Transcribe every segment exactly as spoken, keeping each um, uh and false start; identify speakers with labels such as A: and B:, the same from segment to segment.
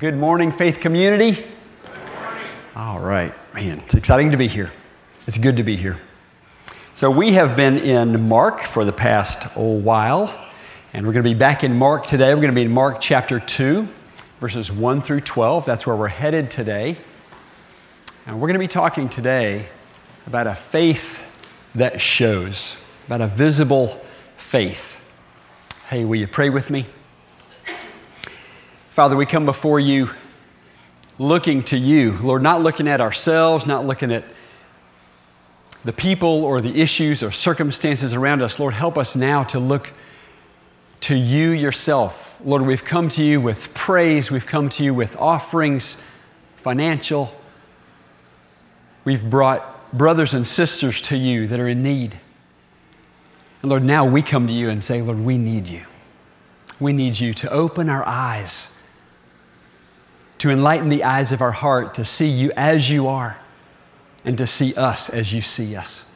A: Good morning, Faith Community.
B: Good morning.
A: All right, man, it's exciting to be here. It's good to be here. So we have been in Mark for the past oh, while, and we're going to be back in Mark today. We're going to be in Mark chapter two, verses one through twelve. That's where we're headed today. And we're going to be talking today about a faith that shows, about a visible faith. Hey, will you pray with me? Father, we come before you looking to you. Lord, not looking at ourselves, not looking at the people or the issues or circumstances around us. Lord, help us now to look to you yourself. Lord, we've come to you with praise. We've come to you with offerings, financial. We've brought brothers and sisters to you that are in need. And Lord, now we come to you and say, Lord, we need you. We need you to open our eyes, to enlighten the eyes of our heart, to see you as you are, and to see us as you see us.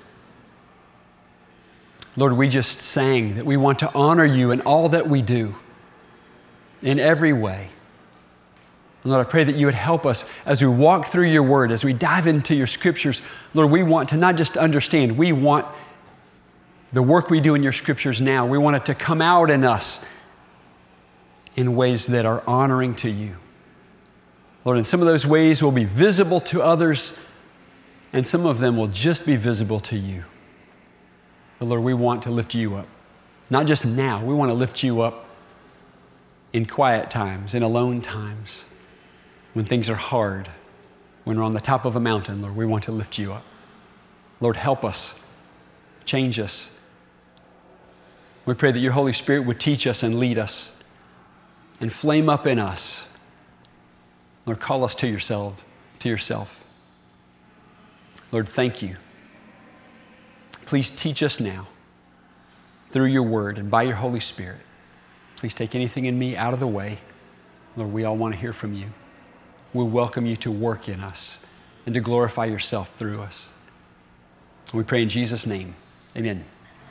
A: Lord, we just sang that we want to honor you in all that we do, in every way. And Lord, I pray that you would help us as we walk through your word, as we dive into your scriptures. Lord, we want to not just understand, we want the work we do in your scriptures now, we want it to come out in us in ways that are honoring to you. Lord, in some of those ways will be visible to others, and some of them will just be visible to you. But Lord, we want to lift you up. Not just now, we want to lift you up in quiet times, in alone times, when things are hard, when we're on the top of a mountain. Lord, we want to lift you up. Lord, help us, change us. We pray that your Holy Spirit would teach us and lead us and flame up in us. Lord, call us to yourself, to yourself. Lord, thank you. Please teach us now through your word and by your Holy Spirit. Please take anything in me out of the way. Lord, we all want to hear from you. We welcome you to work in us and to glorify yourself through us. We pray in Jesus' name. Amen.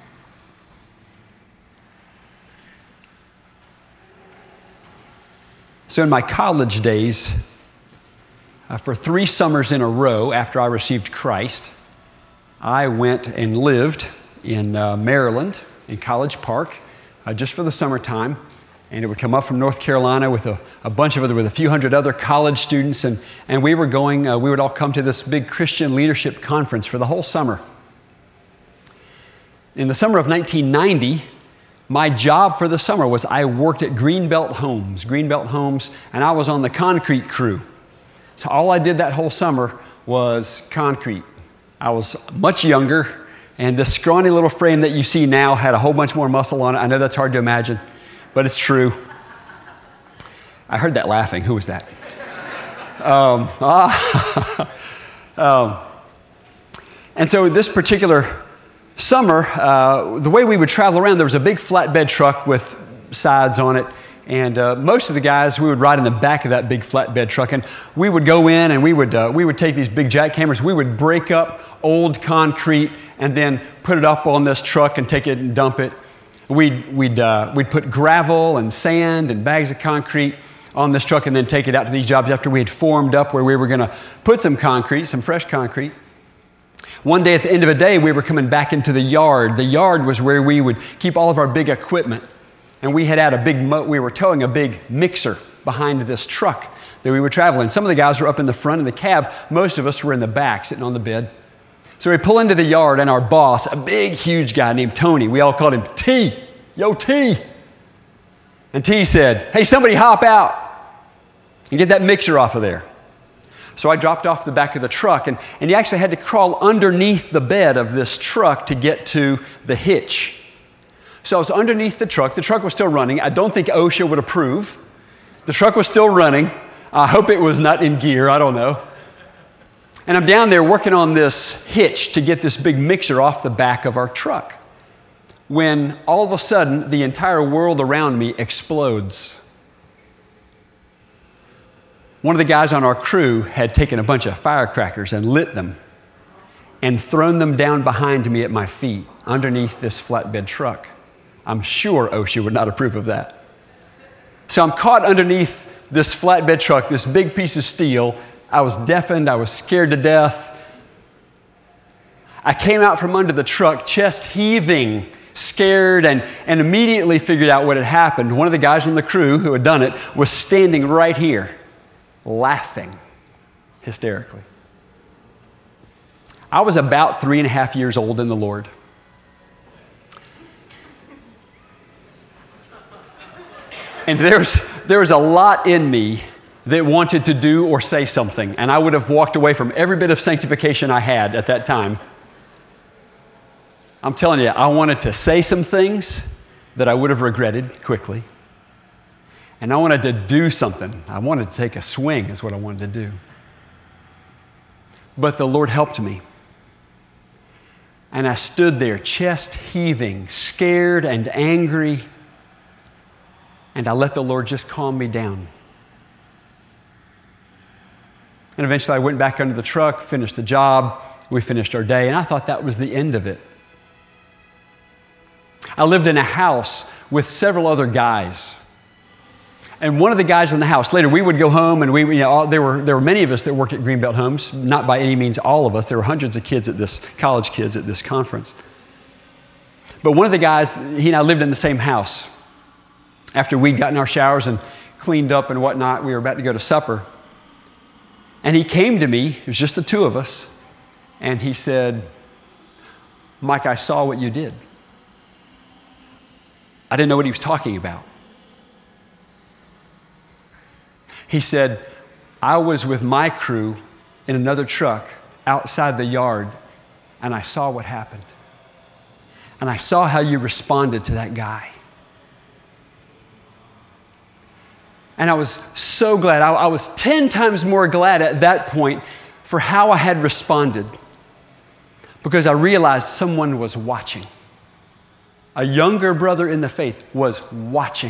A: So in my college days, uh, for three summers in a row after I received Christ, I went and lived in uh, Maryland, in College Park, uh, just for the summertime. And it would come up from North Carolina with a, a bunch of other, with a few hundred other college students. And, and we were going, uh, we would all come to this big Christian leadership conference for the whole summer. In the summer of nineteen ninety, my job for the summer was I worked at Greenbelt Homes, Greenbelt Homes, and I was on the concrete crew. So all I did that whole summer was concrete. I was much younger, and this scrawny little frame that you see now had a whole bunch more muscle on it. I know that's hard to imagine, but it's true. I heard that laughing. Who was that? um, ah, um, and so this particular summer, uh, the way we would travel around, there was a big flatbed truck with sides on it. And uh, most of the guys, we would ride in the back of that big flatbed truck. And we would go in and we would uh, we would take these big jackhammers. We would break up old concrete and then put it up on this truck and take it and dump it. We'd, we'd, uh, we'd put gravel and sand and bags of concrete on this truck and then take it out to these jobs after we had formed up where we were going to put some concrete, some fresh concrete. One day at the end of the day, we were coming back into the yard. The yard was where we would keep all of our big equipment. And we had had a big, mo- we were towing a big mixer behind this truck that we would travel in. Some of the guys were up in the front of the cab. Most of us were in the back, sitting on the bed. So we pull into the yard, and our boss, a big, huge guy named Tony, we all called him T. Yo, T. And T said, hey, somebody hop out and get that mixer off of there. So I dropped off the back of the truck, and, and you actually had to crawl underneath the bed of this truck to get to the hitch. So I was underneath the truck. The truck was still running. I don't think OSHA would approve. The truck was still running. I hope it was not in gear. I don't know. And I'm down there working on this hitch to get this big mixer off the back of our truck, when all of a sudden the entire world around me explodes. One of the guys on our crew had taken a bunch of firecrackers and lit them and thrown them down behind me at my feet underneath this flatbed truck. I'm sure OSHA would not approve of that. So I'm caught underneath this flatbed truck, this big piece of steel. I was deafened. I was scared to death. I came out from under the truck, chest heaving, scared, and, and immediately figured out what had happened. One of the guys on the crew who had done it was standing right here, laughing hysterically. I was about three and a half years old in the Lord. And there's, there was a lot in me that wanted to do or say something, and I would have walked away from every bit of sanctification I had at that time. I'm telling you, I wanted to say some things that I would have regretted quickly. And I wanted to do something. I wanted to take a swing is what I wanted to do. But the Lord helped me. And I stood there, chest heaving, scared and angry. And I let the Lord just calm me down. And eventually I went back under the truck, finished the job. We finished our day, and I thought that was the end of it. I lived in a house with several other guys. And one of the guys in the house, later we would go home and we, you know, all, there were there were many of us that worked at Greenbelt Homes, not by any means all of us. There were hundreds of kids at this, college kids at this conference. But one of the guys, he and I lived in the same house. After we'd gotten our showers and cleaned up and whatnot, we were about to go to supper. And he came to me, it was just the two of us, and he said, "Mike, I saw what you did." I didn't know what he was talking about. He said, "I was with my crew in another truck outside the yard, and I saw what happened. And I saw how you responded to that guy." And I was so glad. I, I was ten times more glad at that point for how I had responded, because I realized someone was watching. A younger brother in the faith was watching.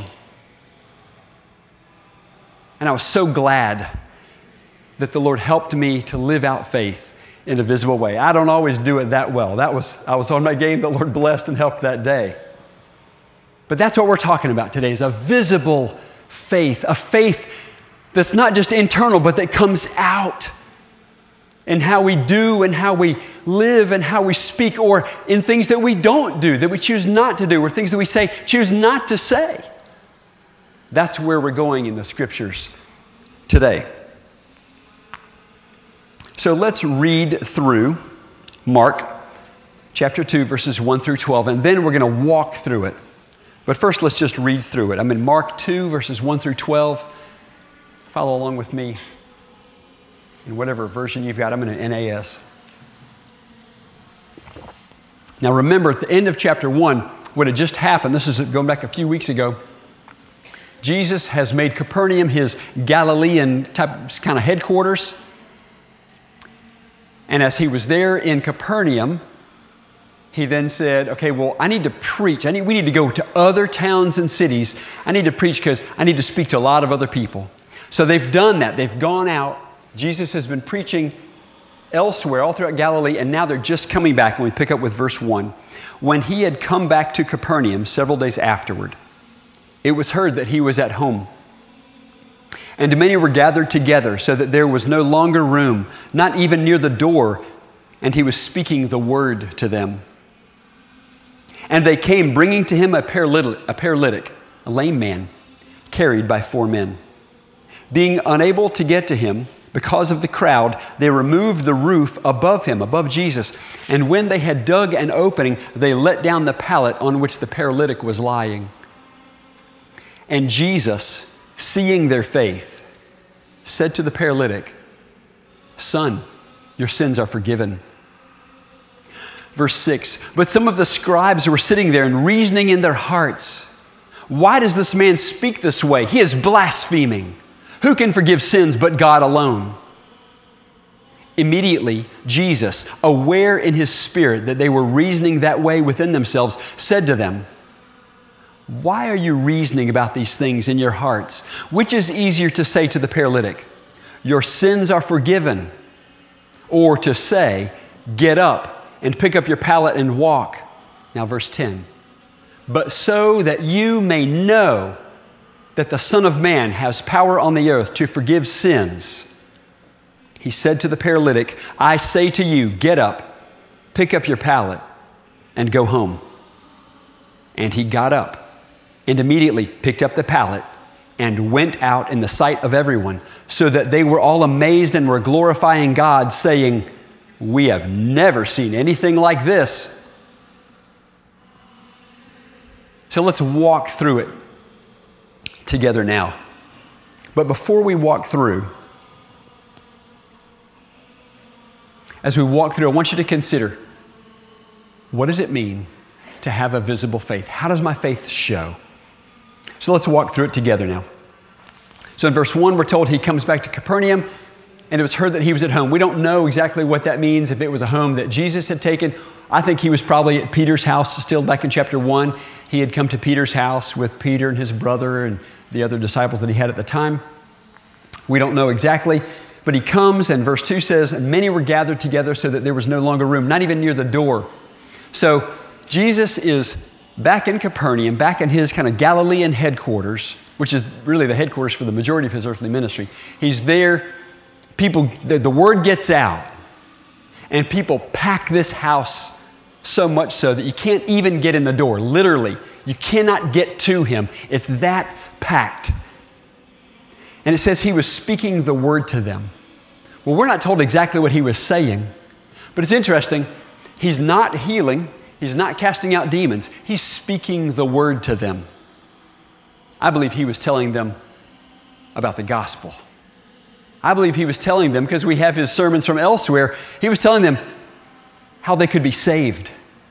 A: And I was so glad that the Lord helped me to live out faith in a visible way. I don't always do it that well. That was, I was on my game. The Lord blessed and helped that day. But that's what we're talking about today, is a visible faith, a faith that's not just internal, but that comes out in how we do and how we live and how we speak, or in things that we don't do, that we choose not to do, or things that we say, choose not to say. That's where we're going in the scriptures today. So let's read through Mark chapter two, verses one through twelve, and then we're going to walk through it. But first, let's just read through it. I'm in Mark two, verses one through twelve. Follow along with me in whatever version you've got. I'm in an N A S. Now remember, at the end of chapter one, what had just happened, this is going back a few weeks ago, Jesus has made Capernaum his Galilean type kind of headquarters. And as he was there in Capernaum, he then said, okay, well, I need to preach. I need, we need to go to other towns and cities. I need to preach because I need to speak to a lot of other people. So they've done that. They've gone out. Jesus has been preaching elsewhere, all throughout Galilee, and now they're just coming back. And we pick up with verse one. When he had come back to Capernaum several days afterward, it was heard that he was at home. And many were gathered together, so that there was no longer room, not even near the door, and he was speaking the word to them. And they came, bringing to him a paralytic, a paralytic, a lame man, carried by four men. Being unable to get to him because of the crowd, they removed the roof above him, above Jesus. And when they had dug an opening, they let down the pallet on which the paralytic was lying. And Jesus, seeing their faith, said to the paralytic, "Son, your sins are forgiven." Verse six, but some of the scribes were sitting there and reasoning in their hearts, "Why does this man speak this way? He is blaspheming. Who can forgive sins but God alone?" Immediately, Jesus, aware in his spirit that they were reasoning that way within themselves, said to them, "Why are you reasoning about these things in your hearts? Which is easier to say to the paralytic, 'Your sins are forgiven,' or to say, 'Get up and pick up your pallet and walk'?" Now verse ten. "But so that you may know that the Son of Man has power on the earth to forgive sins, he said to the paralytic, I say to you, get up, pick up your pallet, and go home. And he got up and immediately picked up the pallet and went out in the sight of everyone, so that they were all amazed and were glorifying God, saying, we have never seen anything like this. So let's walk through it together now. But before we walk through, as we walk through, I want you to consider, what does it mean to have a visible faith? How does my faith show? So let's walk through it together now. So in verse one, we're told he comes back to Capernaum, and it was heard that he was at home. We don't know exactly what that means, if it was a home that Jesus had taken. I think he was probably at Peter's house still back in chapter one. He had come to Peter's house with Peter and his brother and the other disciples that he had at the time. We don't know exactly, but he comes, and verse two says, and many were gathered together so that there was no longer room, not even near the door. So Jesus is back in Capernaum, back in his kind of Galilean headquarters, which is really the headquarters for the majority of his earthly ministry. He's there. People, the, the word gets out, and people pack this house so much so that you can't even get in the door. Literally, you cannot get to him. It's that packed. And it says he was speaking the word to them. Well, we're not told exactly what he was saying, but it's interesting. He's not healing. He's not casting out demons. He's speaking the word to them. I believe he was telling them about the gospel. I believe he was telling them, because we have his sermons from elsewhere, he was telling them how they could be saved,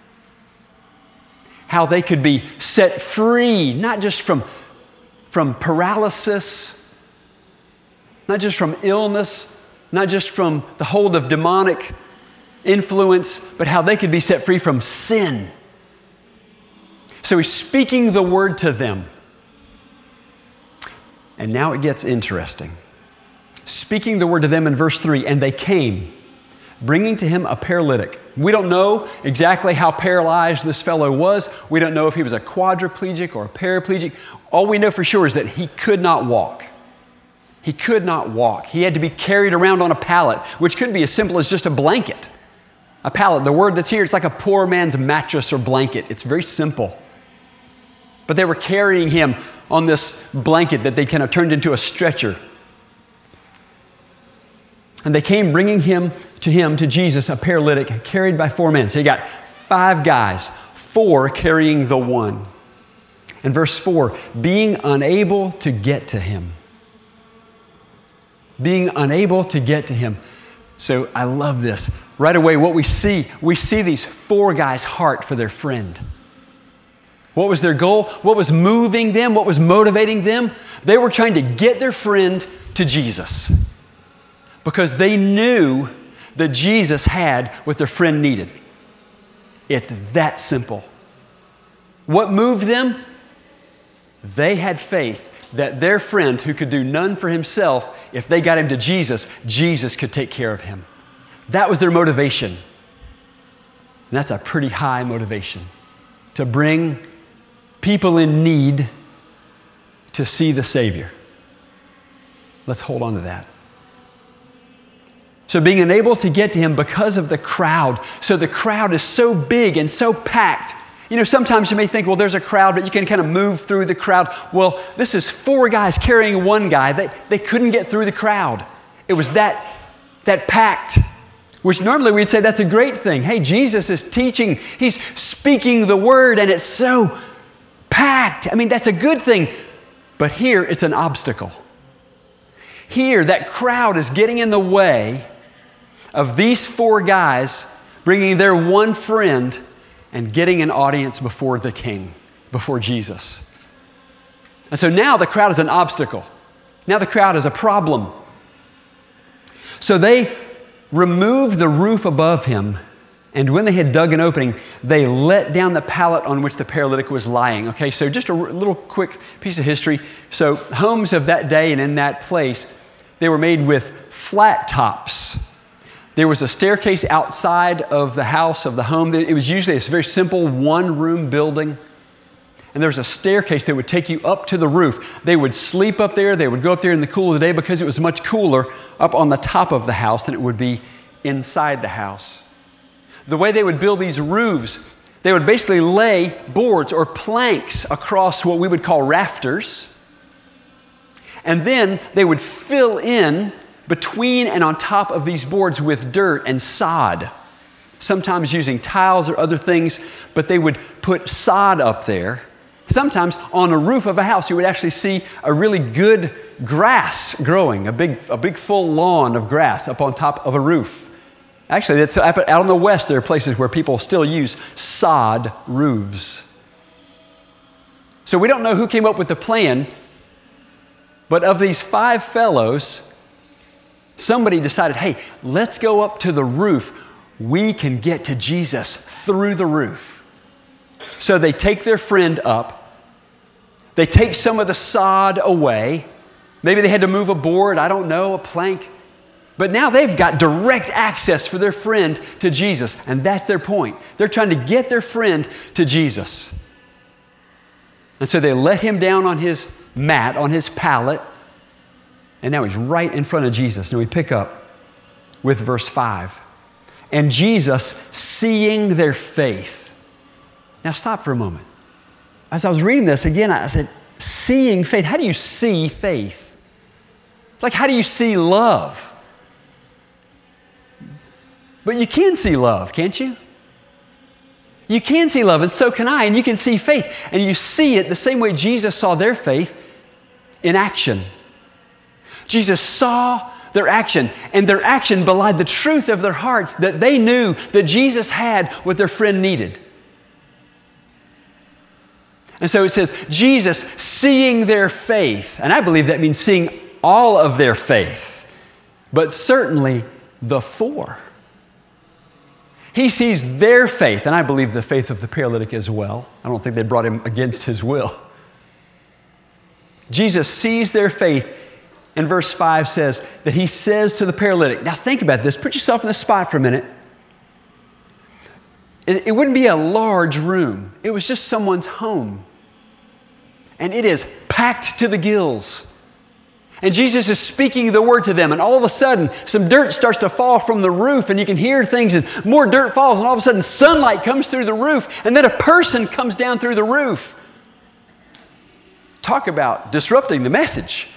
A: how they could be set free, not just from, from paralysis, not just from illness, not just from the hold of demonic influence, but how they could be set free from sin. So he's speaking the word to them. And now it gets interesting. Speaking the word to them in verse three, and they came, bringing to him a paralytic. We don't know exactly how paralyzed this fellow was. We don't know if he was a quadriplegic or a paraplegic. All we know for sure is that he could not walk. He could not walk. He had to be carried around on a pallet, which could be as simple as just a blanket. A pallet, the word that's here, it's like a poor man's mattress or blanket. It's very simple. But they were carrying him on this blanket that they kind of turned into a stretcher. And they came bringing him to him, to Jesus, a paralytic, carried by four men. So you got five guys, four carrying the one. And verse four, being unable to get to him. Being unable to get to him. So I love this. Right away, what we see, we see these four guys' heart for their friend. What was their goal? What was moving them? What was motivating them? They were trying to get their friend to Jesus, because they knew that Jesus had what their friend needed. It's that simple. What moved them? They had faith that their friend, who could do none for himself, if they got him to Jesus, Jesus could take care of him. That was their motivation. And that's a pretty high motivation, to bring people in need to see the Savior. Let's hold on to that. So being unable to get to him because of the crowd. So the crowd is so big and so packed. You know, sometimes you may think, well, there's a crowd, but you can kind of move through the crowd. Well, this is four guys carrying one guy. They, they couldn't get through the crowd. It was that, that packed, which normally we'd say that's a great thing. Hey, Jesus is teaching. He's speaking the word, and it's so packed. I mean, that's a good thing. But here, it's an obstacle. Here, that crowd is getting in the way of these four guys bringing their one friend and getting an audience before the King, before Jesus. And so now the crowd is an obstacle. Now the crowd is a problem. So they removed the roof above him, and when they had dug an opening, they let down the pallet on which the paralytic was lying. Okay, so just a little quick piece of history. So homes of that day and in that place, they were made with flat tops. There was a staircase outside of the house, of the home. It was usually a very simple one-room building. and there was a staircase that would take you up to the roof. They would sleep up there. They would go up there in the cool of the day because it was much cooler up on the top of the house than it would be inside the house. The way they would build these roofs, they would basically lay boards or planks across what we would call rafters, and then they would fill in between and on top of these boards with dirt and sod, sometimes using tiles or other things, but they would put sod up there. Sometimes on a roof of a house, you would actually see a really good grass growing, a big, a big full lawn of grass up on top of a roof. Actually, that's out in the West, there are places where people still use sod roofs. So we don't know who came up with the plan, but of these five fellows, somebody decided, hey, let's go up to the roof. We can get to Jesus through the roof. So they take their friend up. They take some of the sod away. Maybe they had to move a board, I don't know, a plank. But now they've got direct access for their friend to Jesus, and that's their point. They're trying to get their friend to Jesus. And so they let him down on his mat, on his pallet, and now he's right in front of Jesus. Now we pick up with verse five. And Jesus, seeing their faith. Now stop for a moment. As I was reading this again, I said, seeing faith. How do you see faith? It's like, how do you see love? But you can see love, can't you? You can see love, and so can I, and you can see faith. And you see it the same way Jesus saw their faith in action. Jesus saw their action, and their action belied the truth of their hearts that they knew that Jesus had what their friend needed. And so it says, Jesus seeing their faith, and I believe that means seeing all of their faith, but certainly the four. He sees their faith, and I believe the faith of the paralytic as well. I don't think they brought him against his will. Jesus sees their faith, and verse five says that he says to the paralytic, now think about this, put yourself in the spot for a minute. It, it wouldn't be a large room. It was just someone's home. And it is packed to the gills. And Jesus is speaking the word to them, and all of a sudden, some dirt starts to fall from the roof, and you can hear things, and more dirt falls, and all of a sudden, sunlight comes through the roof, and then a person comes down through the roof. Talk about disrupting the message.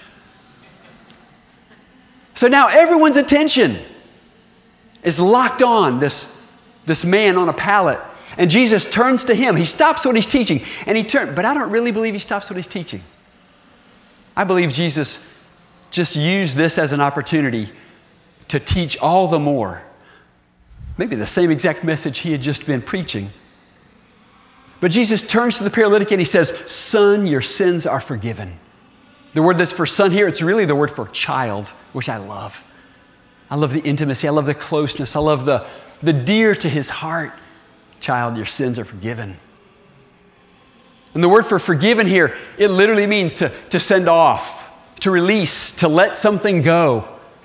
A: So now everyone's attention is locked on this, this man on a pallet, and Jesus turns to him. He stops what he's teaching, and he turns, but I don't really believe he stops what he's teaching. I believe Jesus just use this as an opportunity to teach all the more. Maybe the same exact message he had just been preaching. But Jesus turns to the paralytic and he says, son, your sins are forgiven. The word that's for son here, it's really the word for child, which I love. I love the intimacy. I love the closeness. I love the, the dear to his heart. Child, your sins are forgiven. And the word for forgiven here, it literally means to, to send off, to release, to let something go.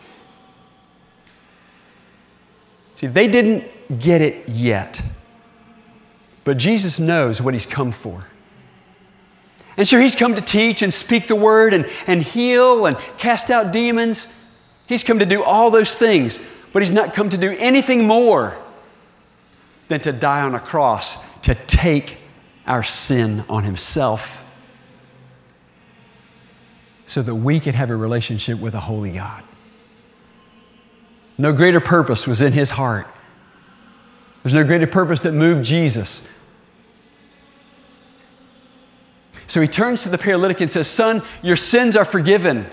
A: See, they didn't get it yet. But Jesus knows what he's come for. And sure, he's come to teach and speak the word and, and heal and cast out demons. He's come to do all those things. But he's not come to do anything more than to die on a cross to take our sin on himself so that we could have a relationship with a holy God. No greater purpose was in his heart. There's no greater purpose that moved Jesus. So he turns to the paralytic and says, son, your sins are forgiven.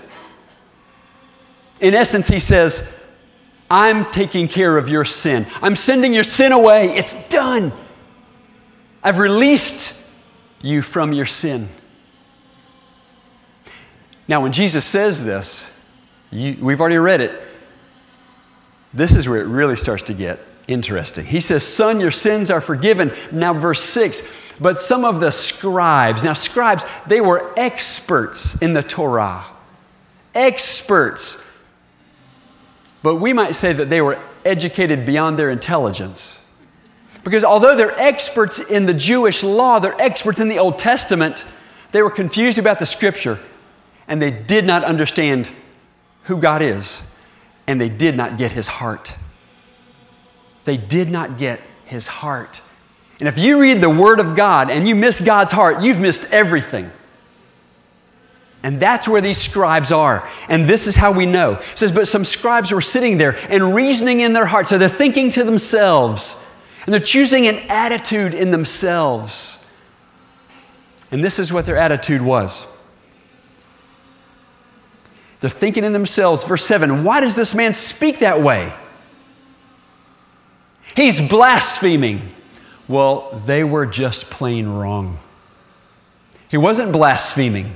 A: In essence, he says, I'm taking care of your sin. I'm sending your sin away. It's done. I've released you from your sin. Now, when Jesus says this, you, we've already read it. This is where it really starts to get interesting. He says, son, your sins are forgiven. Now, verse six, but some of the scribes, now scribes, they were experts in the Torah. Experts. But we might say that they were educated beyond their intelligence. Because although they're experts in the Jewish law, they're experts in the Old Testament, they were confused about the Scripture, and they did not understand who God is, and they did not get His heart. They did not get His heart. And if you read the Word of God and you miss God's heart, you've missed everything. And that's where these scribes are. And this is how we know. It says, but some scribes were sitting there and reasoning in their hearts. So they're thinking to themselves, and they're choosing an attitude in themselves. And this is what their attitude was. They're thinking in themselves, verse seven, why does this man speak that way? He's blaspheming. Well, they were just plain wrong. He wasn't blaspheming.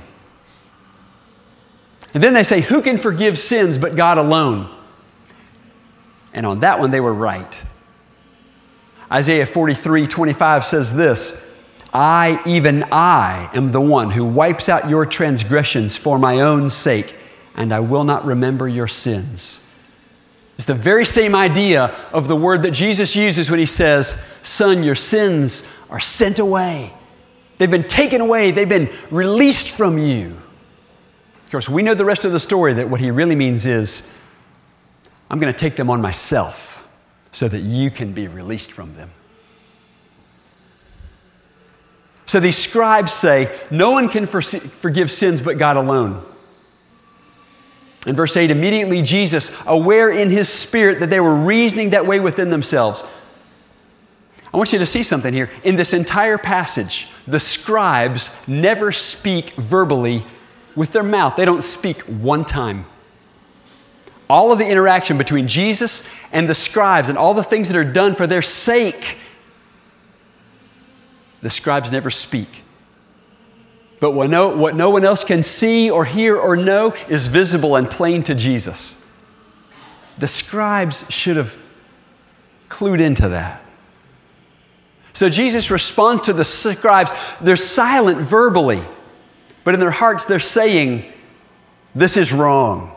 A: And then they say, who can forgive sins but God alone? And on that one, they were right. Isaiah forty-three twenty-five says this, I, even I, am the one who wipes out your transgressions for my own sake, and I will not remember your sins. It's the very same idea of the word that Jesus uses when He says, son, your sins are sent away. They've been taken away. They've been released from you. Of course, we know the rest of the story, that what He really means is, I'm going to take them on myself so that you can be released from them. So these scribes say, no one can for- forgive sins but God alone. In verse eight, immediately Jesus, aware in His spirit that they were reasoning that way within themselves. I want you to see something here. In this entire passage, the scribes never speak verbally with their mouth. They don't speak one time. All of the interaction between Jesus and the scribes and all the things that are done for their sake, the scribes never speak. But what no, what no one else can see or hear or know is visible and plain to Jesus. The scribes should have clued into that. So Jesus responds to the scribes. They're silent verbally, but in their hearts they're saying, this is wrong.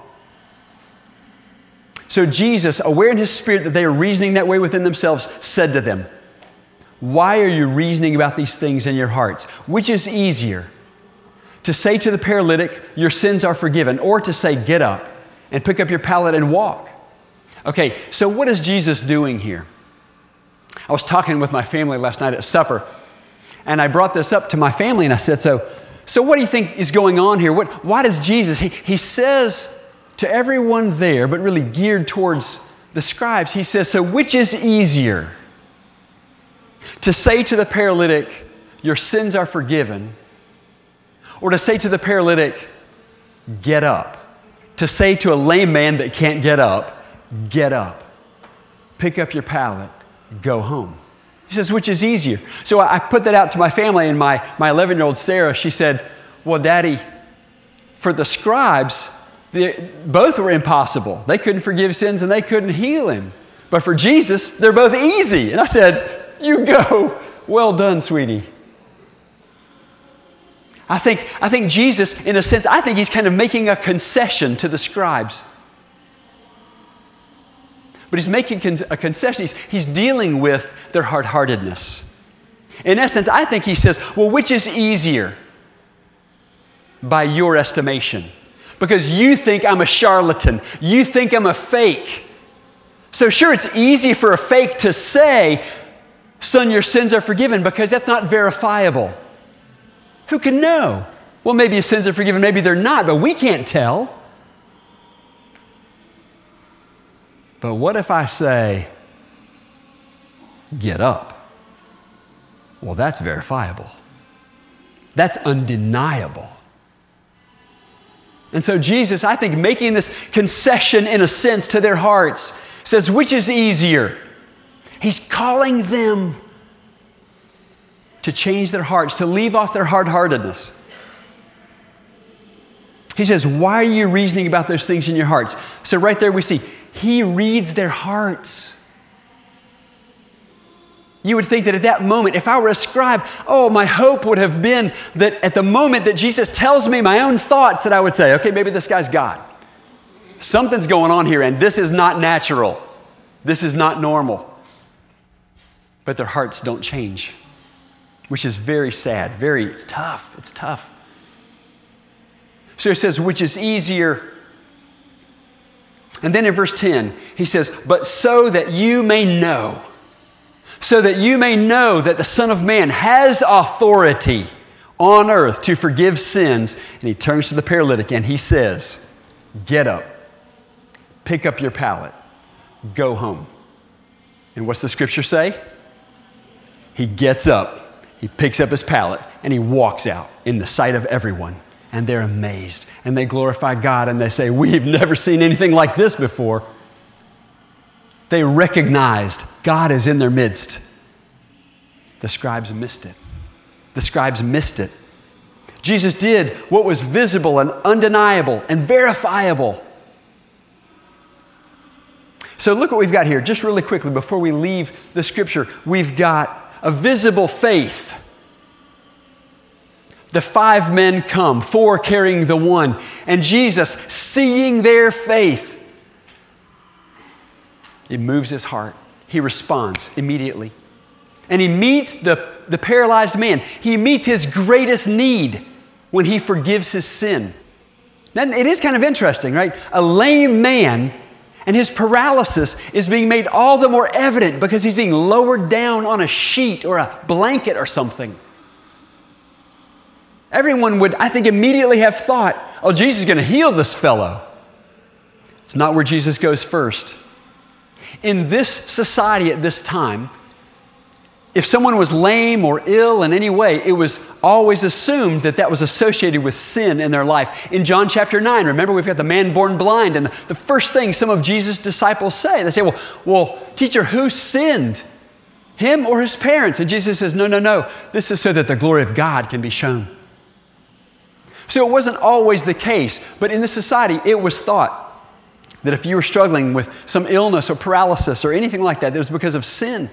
A: So Jesus, aware in His spirit that they are reasoning that way within themselves, said to them, why are you reasoning about these things in your hearts? Which is easier, to say to the paralytic, your sins are forgiven, or to say, get up and pick up your pallet and walk? Okay, so what is Jesus doing here? I was talking with my family last night at supper, and I brought this up to my family, and I said, so, so what do you think is going on here? What, why does Jesus, he, he says to everyone there, but really geared towards the scribes, He says, so which is easier? To say to the paralytic, your sins are forgiven, or to say to the paralytic, get up? To say to a lame man that can't get up, get up, pick up your pallet, go home. He says, which is easier? So I put that out to my family, and my, my eleven-year-old Sarah, she said, well, Daddy, for the scribes, they, both were impossible. They couldn't forgive sins and they couldn't heal him. But for Jesus, they're both easy. And I said, you go. Well done, sweetie. I think, I think Jesus, in a sense, I think He's kind of making a concession to the scribes. But He's making a concession. He's, he's dealing with their hard-heartedness. In essence, I think He says, well, which is easier by your estimation? Because you think I'm a charlatan. You think I'm a fake. So sure, it's easy for a fake to say, son, your sins are forgiven, because that's not verifiable. Who can know? Well, maybe his sins are forgiven, maybe they're not, but we can't tell. But what if I say, get up? Well, that's verifiable. That's undeniable. And so Jesus, I think, making this concession in a sense to their hearts, says, which is easier? He's calling them to change their hearts, to leave off their hard-heartedness. He says, why are you reasoning about those things in your hearts? So right there we see, He reads their hearts. You would think that at that moment, if I were a scribe, oh, my hope would have been that at the moment that Jesus tells me my own thoughts, that I would say, okay, maybe this guy's God. Something's going on here, and this is not natural. This is not normal. but their hearts don't change, which is very sad. Very, it's tough. It's tough. So he says, which is easier. And then in verse ten, he says, but so that you may know, so that you may know that the Son of Man has authority on earth to forgive sins. And he turns to the paralytic and he says, get up, pick up your pallet, go home. And what's the scripture say? He gets up, he picks up his pallet, and he walks out in the sight of everyone. And they're amazed. And they glorify God and they say, we've never seen anything like this before. They recognized God is in their midst. The scribes missed it. The scribes missed it. Jesus did what was visible and undeniable and verifiable. So look what we've got here, just really quickly before we leave the scripture. We've got a visible faith. The five men come, four carrying the one. And Jesus, seeing their faith, it moves his heart. He responds immediately. And he meets the, the paralyzed man. He meets his greatest need when he forgives his sin. Now, it is kind of interesting, right? A lame man and his paralysis is being made all the more evident because he's being lowered down on a sheet or a blanket or something. Everyone would, I think, immediately have thought, oh, Jesus is going to heal this fellow. It's not where Jesus goes first. In this society at this time, if someone was lame or ill in any way, it was always assumed that that was associated with sin in their life. In John chapter nine, remember we've got the man born blind, and the first thing some of Jesus' disciples say, they say, well, well, teacher, who sinned? Him or his parents? And Jesus says, no, no, no. This is so that the glory of God can be shown. So it wasn't always the case, but in this society, it was thought that if you were struggling with some illness or paralysis or anything like that, it was because of sin.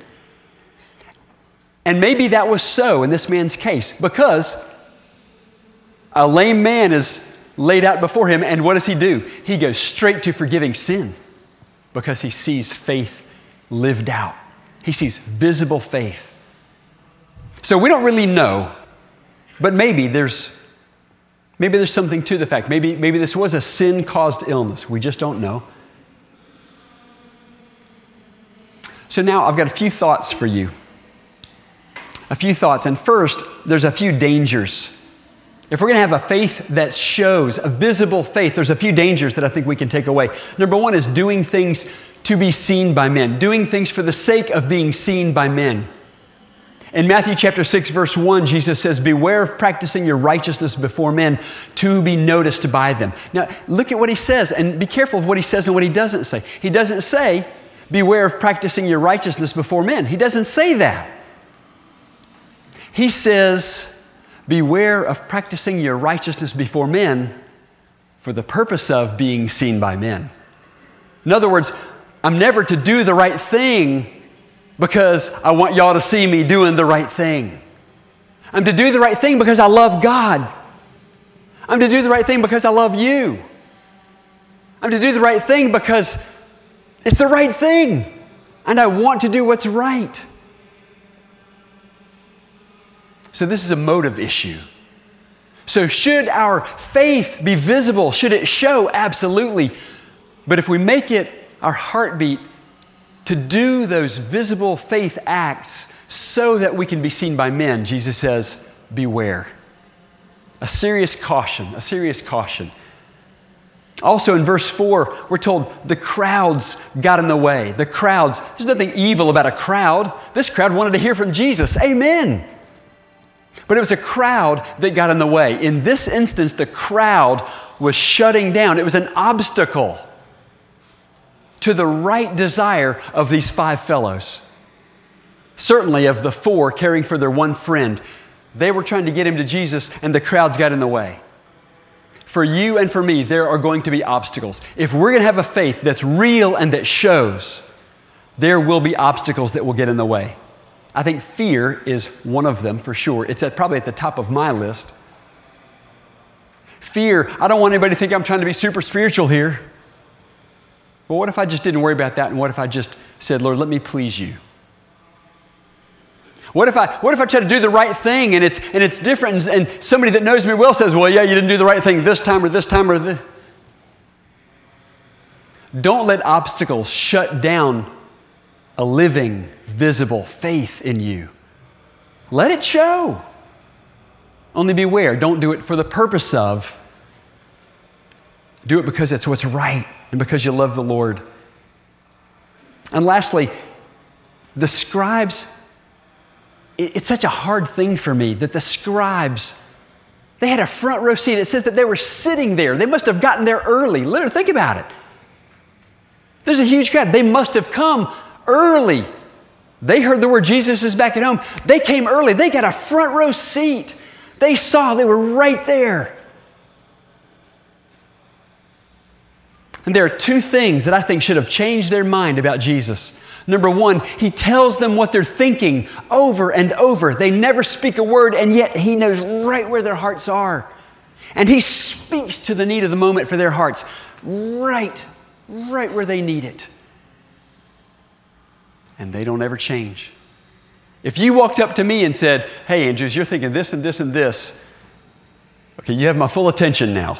A: And maybe that was so in this man's case, because a lame man is laid out before him, and what does he do? He goes straight to forgiving sin because he sees faith lived out. He sees visible faith. So we don't really know, but maybe there's Maybe there's something to the fact. Maybe, maybe this was a sin-caused illness. We just don't know. So now I've got a few thoughts for you. A few thoughts. And first, there's a few dangers. If we're going to have a faith that shows, a visible faith, there's a few dangers that I think we can take away. Number one is doing things to be seen by men. Doing things for the sake of being seen by men. In Matthew chapter six, verse one, Jesus says, beware of practicing your righteousness before men to be noticed by them. Now, look at what he says, and be careful of what he says and what he doesn't say. He doesn't say, beware of practicing your righteousness before men. He doesn't say that. He says, beware of practicing your righteousness before men for the purpose of being seen by men. In other words, I'm never to do the right thing because I want y'all to see me doing the right thing. I'm to do the right thing because I love God. I'm to do the right thing because I love you. I'm to do the right thing because it's the right thing, and I want to do what's right. So this is a motive issue. So should our faith be visible? Should it show? Absolutely. But if we make it our heartbeat to do those visible faith acts so that we can be seen by men, Jesus says, beware. A serious caution, a serious caution. Also in verse four, we're told the crowds got in the way. The crowds, there's nothing evil about a crowd. This crowd wanted to hear from Jesus. Amen. But it was a crowd that got in the way. In this instance, the crowd was shutting down. It was an obstacle to the right desire of these five fellows. Certainly of the four caring for their one friend. They were trying to get him to Jesus, and the crowds got in the way. For you and for me, there are going to be obstacles. If we're going to have a faith that's real and that shows, there will be obstacles that will get in the way. I think fear is one of them for sure. It's at, probably at the top of my list. Fear, I don't want anybody to think I'm trying to be super spiritual here. Well, what if I just didn't worry about that, and what if I just said, Lord, let me please you? What if I what if I try to do the right thing and it's and it's different and, and somebody that knows me well says, well, yeah, you didn't do the right thing this time or this time or this. Don't let obstacles shut down a living, visible faith in you. Let it show. Only beware, don't do it for the purpose of. Do it because it's what's right and because you love the Lord. And lastly, the scribes, it's such a hard thing for me that the scribes, they had a front row seat. It says that they were sitting there. They must have gotten there early. Literally, think about it. There's a huge crowd. They must have come early. They heard the word Jesus is back at home. They came early. They got a front row seat. They saw, they were right there. And there are two things that I think should have changed their mind about Jesus. Number one, He tells them what they're thinking over and over. They never speak a word, and yet He knows right where their hearts are. And He speaks to the need of the moment for their hearts, right, right where they need it. And they don't ever change. If you walked up to me and said, hey, Andrews, you're thinking this and this and this. Okay, you have my full attention now.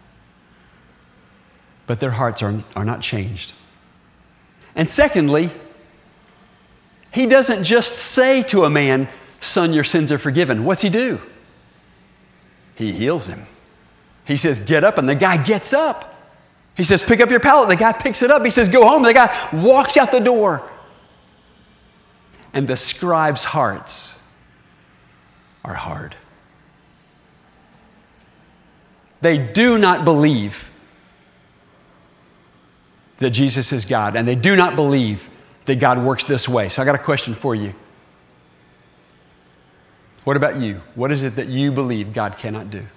A: But their hearts are, are not changed. And secondly, He doesn't just say to a man, son, your sins are forgiven. What's He do? He heals him. He says, get up, and the guy gets up. He says, pick up your pallet. The guy picks it up. He says, go home. The guy walks out the door. And the scribes' hearts are hard. They do not believe that Jesus is God, and they do not believe that God works this way. So I got a question for you. What about you? What is it that you believe God cannot do?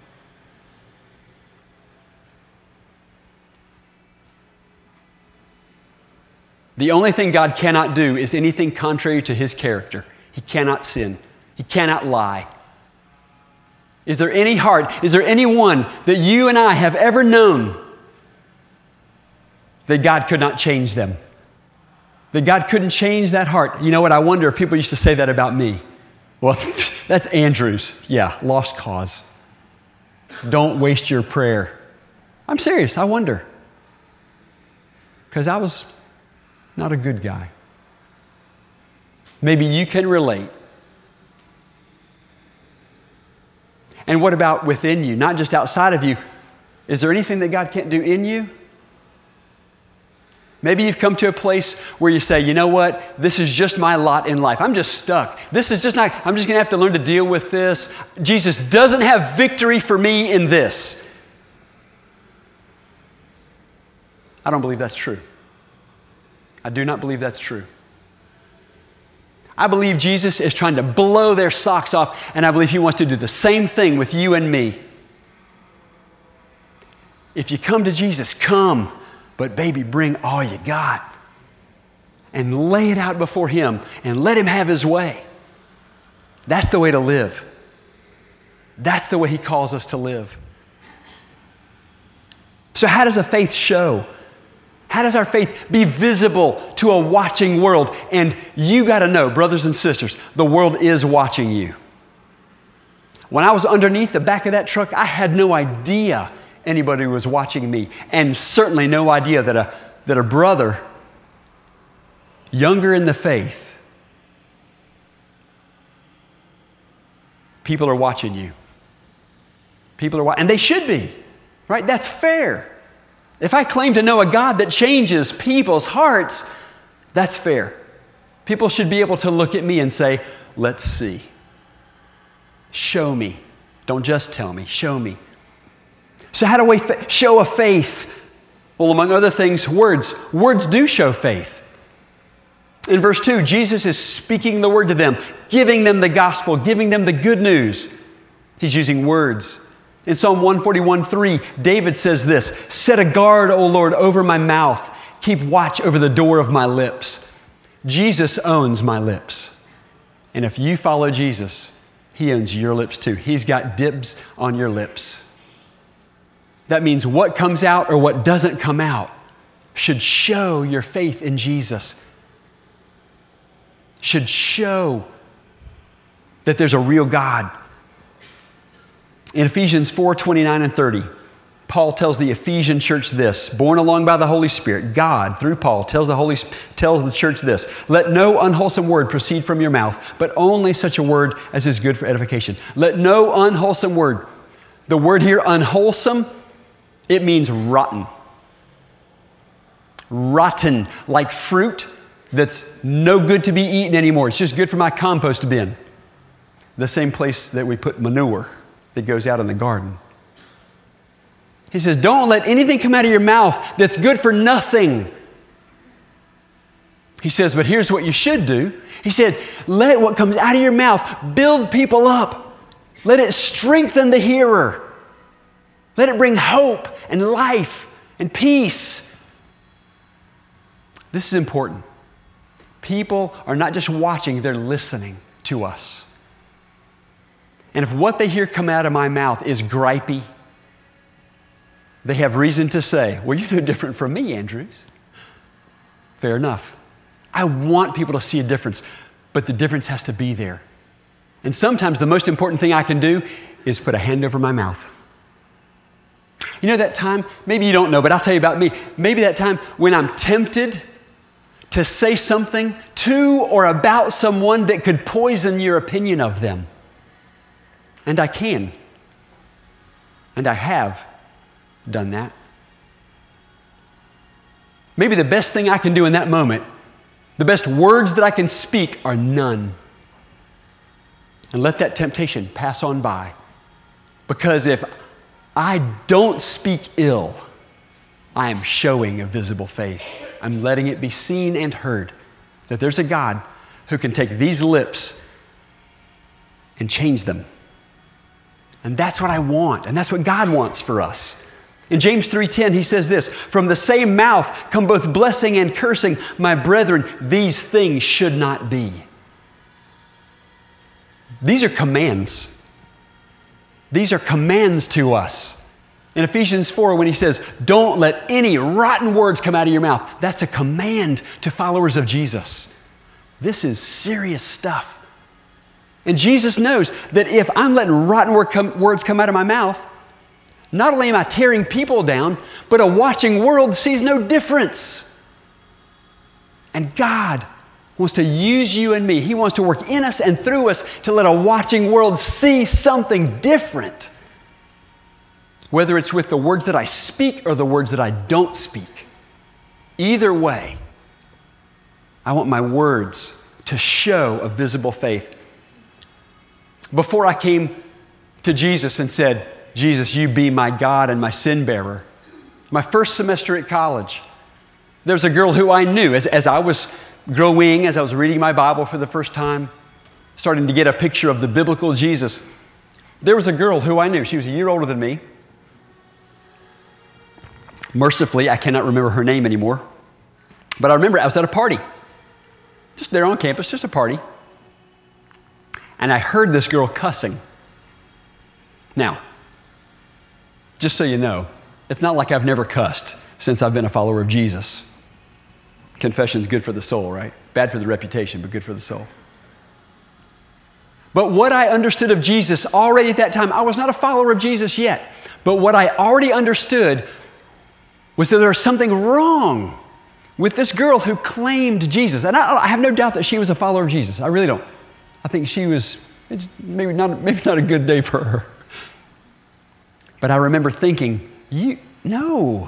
A: The only thing God cannot do is anything contrary to His character. He cannot sin. He cannot lie. Is there any heart, is there anyone that you and I have ever known that God could not change them? That God couldn't change that heart? You know what? I wonder if people used to say that about me. Well, that's Andrews. Yeah, lost cause. Don't waste your prayer. I'm serious. I wonder. Because I was not a good guy. Maybe you can relate. And what about within you? Not just outside of you. Is there anything that God can't do in you? Maybe you've come to a place where you say, you know what? This is just my lot in life. I'm just stuck. This is just not, I'm just going to have to learn to deal with this. Jesus doesn't have victory for me in this. I don't believe that's true. I do not believe that's true. I believe Jesus is trying to blow their socks off, and I believe He wants to do the same thing with you and me. If you come to Jesus, come, but baby, bring all you got and lay it out before Him and let Him have His way. That's the way to live. That's the way He calls us to live. So how does a faith show? How does our faith be visible to a watching world? And you got to know, brothers and sisters, the world is watching you. When I was underneath the back of that truck, I had no idea anybody was watching me, and certainly no idea that a, that a brother younger in the faith, people are watching you. People are watching, and they should be, right? That's fair. If I claim to know a God that changes people's hearts, that's fair. People should be able to look at me and say, let's see. Show me. Don't just tell me. Show me. So how do we fa- show a faith? Well, among other things, words. Words do show faith. In verse two, Jesus is speaking the word to them, giving them the gospel, giving them the good news. He's using words. In Psalm one forty-one, three, David says this, set a guard, O Lord, over my mouth. Keep watch over the door of my lips. Jesus owns my lips. And if you follow Jesus, He owns your lips too. He's got dibs on your lips. That means what comes out or what doesn't come out should show your faith in Jesus. Should show that there's a real God. In Ephesians four, twenty-nine and thirty, Paul tells the Ephesian church this, borne along by the Holy Spirit, God, through Paul, tells the Holy tells the church this: let no unwholesome word proceed from your mouth, but only such a word as is good for edification. Let no unwholesome word. The word here, unwholesome, it means rotten. Rotten, like fruit that's no good to be eaten anymore. It's just good for my compost bin. The same place that we put manure that goes out in the garden. He says, don't let anything come out of your mouth that's good for nothing. He says, but here's what you should do. He said, let what comes out of your mouth build people up. Let it strengthen the hearer. Let it bring hope and life and peace. This is important. People are not just watching, they're listening to us. And if what they hear come out of my mouth is gripey, they have reason to say, well, you're no different from me, Andrews. Fair enough. I want people to see a difference, but the difference has to be there. And sometimes the most important thing I can do is put a hand over my mouth. You know that time, maybe you don't know, but I'll tell you about me. Maybe that time when I'm tempted to say something to or about someone that could poison your opinion of them. And I can. And I have done that. Maybe the best thing I can do in that moment, the best words that I can speak are none. And let that temptation pass on by. Because if I don't speak ill, I am showing a visible faith. I'm letting it be seen and heard that there's a God who can take these lips and change them. And that's what I want, and that's what God wants for us. In James three ten, he says this, from the same mouth come both blessing and cursing. My brethren, these things should not be. These are commands. These are commands to us. In Ephesians four, when he says, don't let any rotten words come out of your mouth, that's a command to followers of Jesus. This is serious stuff. And Jesus knows that if I'm letting rotten word come, words come out of my mouth, not only am I tearing people down, but a watching world sees no difference. And God wants to use you and me. He wants to work in us and through us to let a watching world see something different. Whether it's with the words that I speak or the words that I don't speak. Either way, I want my words to show a visible faith. Before I came to Jesus and said, Jesus, you be my God and my sin bearer. My first semester at college, there was a girl who I knew as, as I was growing, as I was reading my Bible for the first time, starting to get a picture of the biblical Jesus. There was a girl who I knew. She was a year older than me. Mercifully, I cannot remember her name anymore. But I remember I was at a party. Just there on campus, just a party. And I heard this girl cussing. Now, just so you know, it's not like I've never cussed since I've been a follower of Jesus. Confession's good for the soul, right? Bad for the reputation, but good for the soul. But what I understood of Jesus already at that time, I was not a follower of Jesus yet, but what I already understood was that there was something wrong with this girl who claimed Jesus. And I, I have no doubt that she was a follower of Jesus. I really don't. I think she was, it's maybe not, maybe not a good day for her. But I remember thinking, you, no.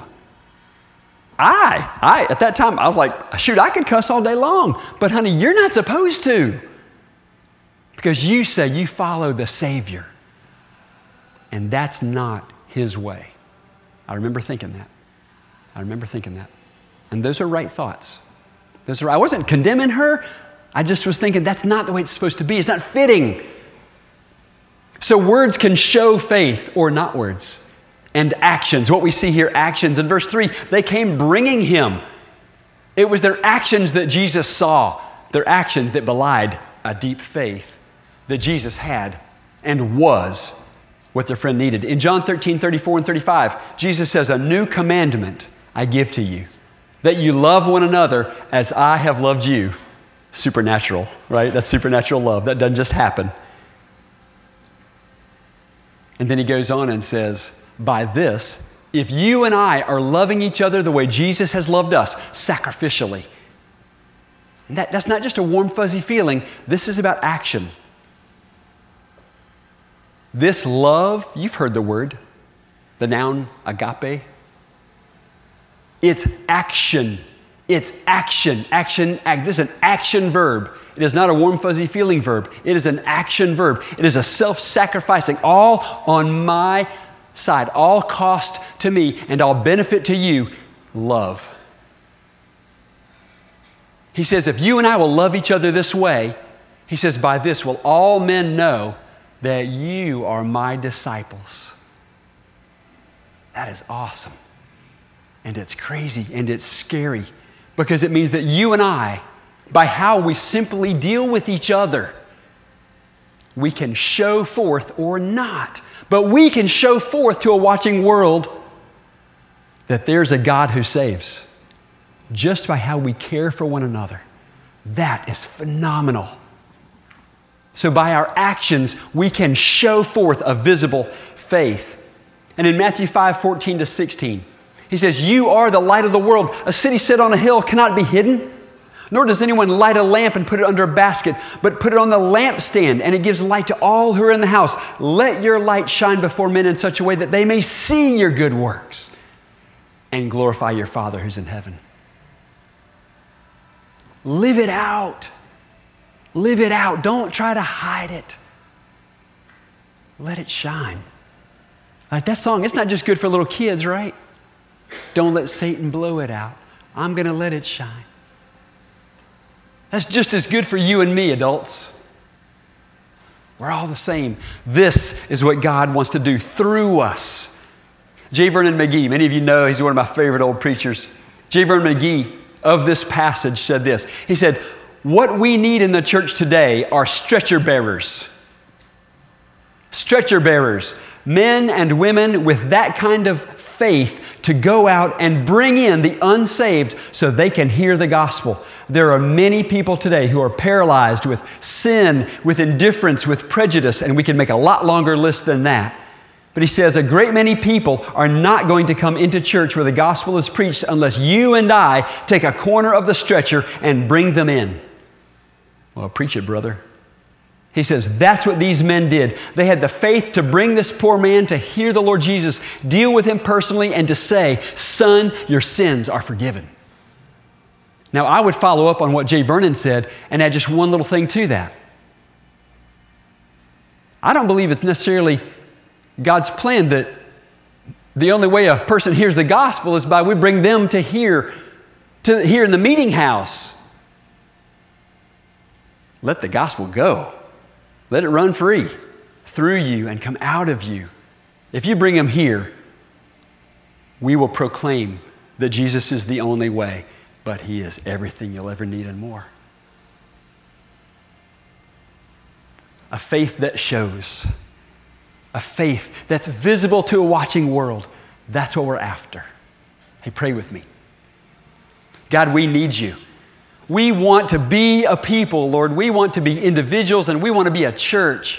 A: I, I, at that time, I was like, shoot, I could cuss all day long. But honey, you're not supposed to. Because you say you follow the Savior. And that's not His way. I remember thinking that. I remember thinking that. And those are right thoughts. Those are, I wasn't condemning her. I just was thinking that's not the way it's supposed to be. It's not fitting. So words can show faith or not words. And actions. What we see here, actions. In verse three, they came bringing Him. It was their actions that Jesus saw. Their actions that belied a deep faith that Jesus had and was what their friend needed. In John thirteen, thirty-four and thirty-five, Jesus says, a new commandment I give to you, that you love one another as I have loved you. Supernatural, right? That's supernatural love. That doesn't just happen. And then he goes on and says, by this, if you and I are loving each other the way Jesus has loved us, sacrificially. And that, that's not just a warm, fuzzy feeling. This is about action. This love, you've heard the word, the noun agape. It's action. It's action. Action, act. This is an action verb. It is not a warm, fuzzy feeling verb. It is an action verb. It is a self-sacrificing, all on my side, all cost to me and all benefit to you, love. He says, if you and I will love each other this way, he says, by this will all men know that you are my disciples. That is awesome. And it's crazy and it's scary because it means that you and I, by how we simply deal with each other, we can show forth or not, but we can show forth to a watching world that there's a God who saves just by how we care for one another. That is phenomenal. So by our actions, we can show forth a visible faith. And in Matthew five, fourteen to sixteen, he says, you are the light of the world. A city set on a hill cannot be hidden. Nor does anyone light a lamp and put it under a basket, but put it on the lampstand, and it gives light to all who are in the house. Let your light shine before men in such a way that they may see your good works and glorify your Father who's in heaven. Live it out. Live it out. Don't try to hide it. Let it shine. Like that song, it's not just good for little kids, right? Don't let Satan blow it out. I'm going to let it shine. That's just as good for you and me, adults. We're all the same. This is what God wants to do through us. J. Vernon McGee, many of you know he's one of my favorite old preachers. J. Vernon McGee of this passage said this. He said, what we need in the church today are stretcher bearers. Stretcher bearers. Men and women with that kind of faith to go out and bring in the unsaved so they can hear the gospel. There are many people today who are paralyzed with sin, with indifference, with prejudice, and we can make a lot longer list than that. But he says a great many people are not going to come into church where the gospel is preached unless you and I take a corner of the stretcher and bring them in. Well, preach it, brother. He says that's what these men did. They had the faith to bring this poor man to hear the Lord Jesus, deal with him personally, and to say, son, your sins are forgiven. Now, I would follow up on what J. Vernon said and add just one little thing to that. I don't believe it's necessarily God's plan that the only way a person hears the gospel is by we bring them to hear, to hear in the meeting house. Let the gospel go. Let it run free through you and come out of you. If you bring them here, we will proclaim that Jesus is the only way, but He is everything you'll ever need and more. A faith that shows. A faith that's visible to a watching world. That's what we're after. Hey, pray with me. God, we need you. We want to be a people, Lord. We want to be individuals, and we want to be a church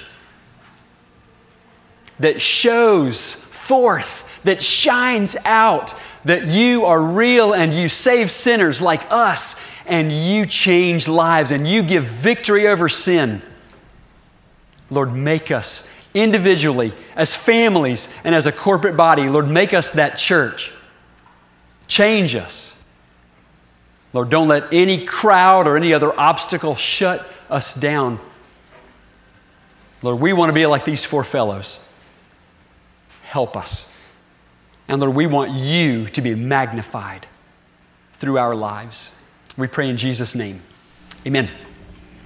A: that shows forth, that shines out, that you are real and you save sinners like us, and you change lives and you give victory over sin. Lord, make us individually, as families and as a corporate body, Lord, make us that church. Change us. Lord, don't let any crowd or any other obstacle shut us down. Lord, we want to be like these four fellows. Help us. And Lord, we want you to be magnified through our lives. We pray in Jesus' name. Amen.